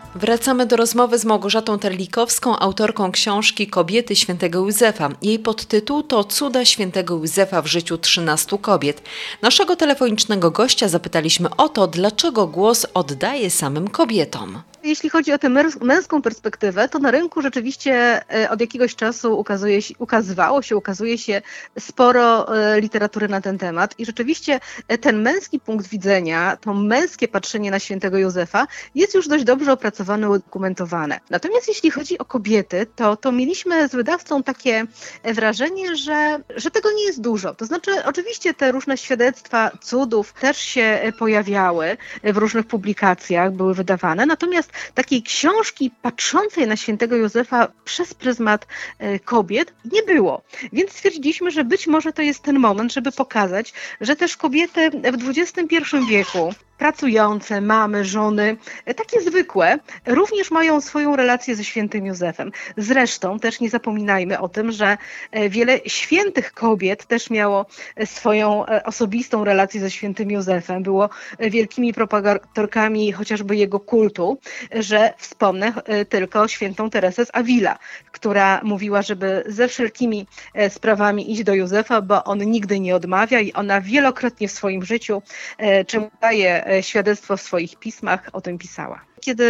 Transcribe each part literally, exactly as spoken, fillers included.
Wracamy do rozmowy z Małgorzatą Terlikowską, autorką książki Kobiety świętego Józefa. Jej podtytuł to Cuda świętego Józefa w życiu trzynastu kobiet. Naszego telefonicznego gościa zapytaliśmy o to, dlaczego głos oddaje samym kobietom. Jeśli chodzi o tę męską perspektywę, to na rynku rzeczywiście od jakiegoś czasu ukazuje się, ukazywało się, ukazuje się sporo literatury na ten temat i rzeczywiście ten męski punkt widzenia, to męskie patrzenie na świętego Józefa jest już dość dobrze opracowane, udokumentowane. Natomiast jeśli chodzi o kobiety, to, to mieliśmy z wydawcą takie wrażenie, że, że tego nie jest dużo. To znaczy oczywiście te różne świadectwa cudów też się pojawiały w różnych publikacjach, były wydawane, natomiast takiej książki patrzącej na świętego Józefa przez pryzmat kobiet nie było. Więc stwierdziliśmy, że być może to jest ten moment, żeby pokazać, że też kobiety w dwudziestym pierwszym wieku, pracujące, mamy, żony, takie zwykłe, również mają swoją relację ze świętym Józefem. Zresztą też nie zapominajmy o tym, że wiele świętych kobiet też miało swoją osobistą relację ze świętym Józefem. Było wielkimi propagatorkami chociażby jego kultu, że wspomnę tylko świętą Teresę z Avila, która mówiła, żeby ze wszelkimi sprawami iść do Józefa, bo on nigdy nie odmawia i ona wielokrotnie w swoim życiu, czemu daje świadectwo w swoich pismach, o tym pisała. Kiedy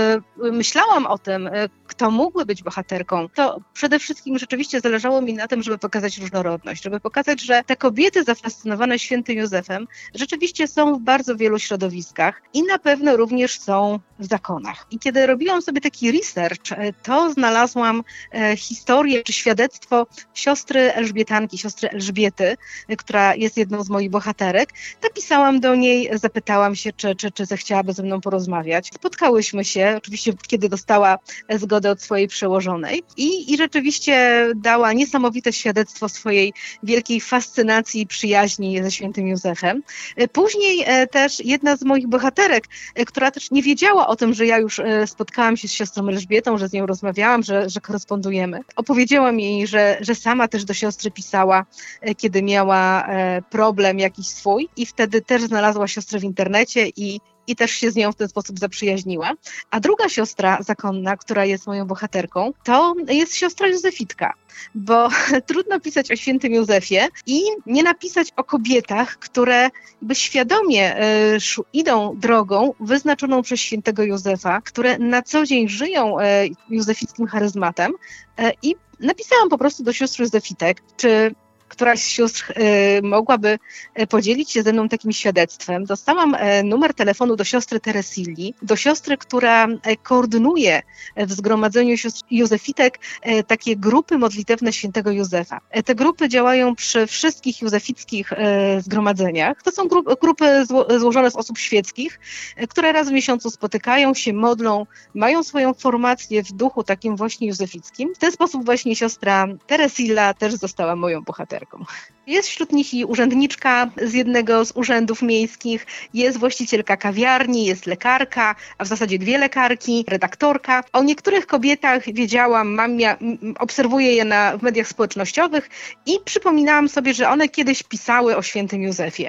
y, myślałam o tym, y, kto mógłby być bohaterką, to przede wszystkim rzeczywiście zależało mi na tym, żeby pokazać różnorodność, żeby pokazać, że te kobiety zafascynowane świętym Józefem rzeczywiście są w bardzo wielu środowiskach i na pewno również są w zakonach. I kiedy robiłam sobie taki research, y, to znalazłam y, historię czy świadectwo siostry Elżbietanki, siostry Elżbiety, y, która jest jedną z moich bohaterek. Napisałam do niej, zapytałam się, czy, czy, czy zechciałaby ze mną porozmawiać. Spotkałyśmy się, oczywiście kiedy dostała zgodę od swojej przełożonej i, i rzeczywiście dała niesamowite świadectwo swojej wielkiej fascynacji i przyjaźni ze świętym Józefem. Później też jedna z moich bohaterek, która też nie wiedziała o tym, że ja już spotkałam się z siostrą Elżbietą, że z nią rozmawiałam, że, że korespondujemy. Opowiedziałam jej, że, że sama też do siostry pisała, kiedy miała problem jakiś swój i wtedy też znalazła siostrę w internecie i i też się z nią w ten sposób zaprzyjaźniła. A druga siostra zakonna, która jest moją bohaterką, to jest siostra Józefitka, bo trudno pisać o świętym Józefie i nie napisać o kobietach, które by świadomie y, idą drogą wyznaczoną przez świętego Józefa, które na co dzień żyją y, józefickim charyzmatem y, i napisałam po prostu do sióstr Józefitek, czy któraś z sióstr y, mogłaby podzielić się ze mną takim świadectwem. Dostałam y, numer telefonu do siostry Teresilli, do siostry, która y, koordynuje w Zgromadzeniu Sióstr Józefitek y, takie grupy modlitewne świętego Józefa. Y, te grupy działają przy wszystkich józefickich y, zgromadzeniach. To są grup, grupy zło, złożone z osób świeckich, y, które raz w miesiącu spotykają się, modlą, mają swoją formację w duchu takim właśnie józefickim. W ten sposób właśnie siostra Teresilla też została moją bohaterką. Jest wśród nich i urzędniczka z jednego z urzędów miejskich, jest właścicielka kawiarni, jest lekarka, a w zasadzie dwie lekarki, redaktorka. O niektórych kobietach wiedziałam, mam, ja, obserwuję je na, w mediach społecznościowych i przypominałam sobie, że one kiedyś pisały o świętym Józefie.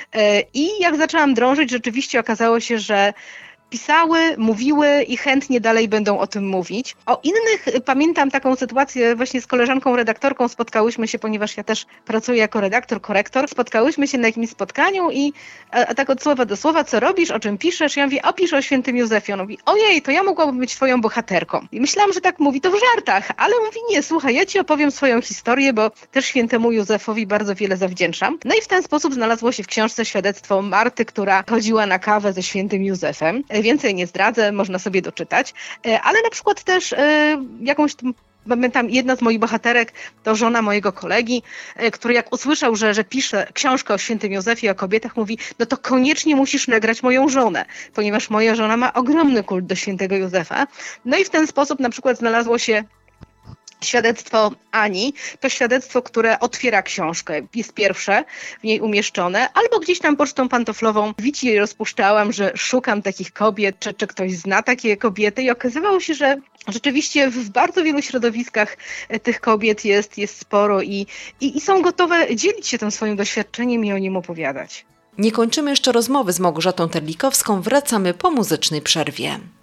I jak zaczęłam drążyć, rzeczywiście okazało się, że pisały, mówiły i chętnie dalej będą o tym mówić. O innych pamiętam taką sytuację właśnie z koleżanką redaktorką, spotkałyśmy się, ponieważ ja też pracuję jako redaktor, korektor, spotkałyśmy się na jakimś spotkaniu i a, a tak od słowa do słowa, co robisz, o czym piszesz? Ja mówię, o piszę o świętym Józefie. On mówi, ojej, to ja mogłabym być twoją bohaterką. I myślałam, że tak mówi to w żartach, ale mówi, nie, słuchaj, ja ci opowiem swoją historię, bo też świętemu Józefowi bardzo wiele zawdzięczam. No i w ten sposób znalazło się w książce świadectwo Marty, która chodziła na kawę ze świętym Józefem. Więcej nie zdradzę, można sobie doczytać, ale na przykład też jakąś, pamiętam, jedna z moich bohaterek to żona mojego kolegi, który jak usłyszał, że, że piszę książkę o świętym Józefie, o kobietach, mówi, no to koniecznie musisz nagrać moją żonę, ponieważ moja żona ma ogromny kult do świętego Józefa. No i w ten sposób na przykład znalazło się świadectwo Ani, to świadectwo, które otwiera książkę, jest pierwsze w niej umieszczone, albo gdzieś tam pocztą pantoflową wici rozpuszczałam, że szukam takich kobiet, czy, czy ktoś zna takie kobiety i okazywało się, że rzeczywiście w bardzo wielu środowiskach tych kobiet jest, jest sporo i, i, i są gotowe dzielić się tym swoim doświadczeniem i o nim opowiadać. Nie kończymy jeszcze rozmowy z Małgorzatą Terlikowską, wracamy po muzycznej przerwie.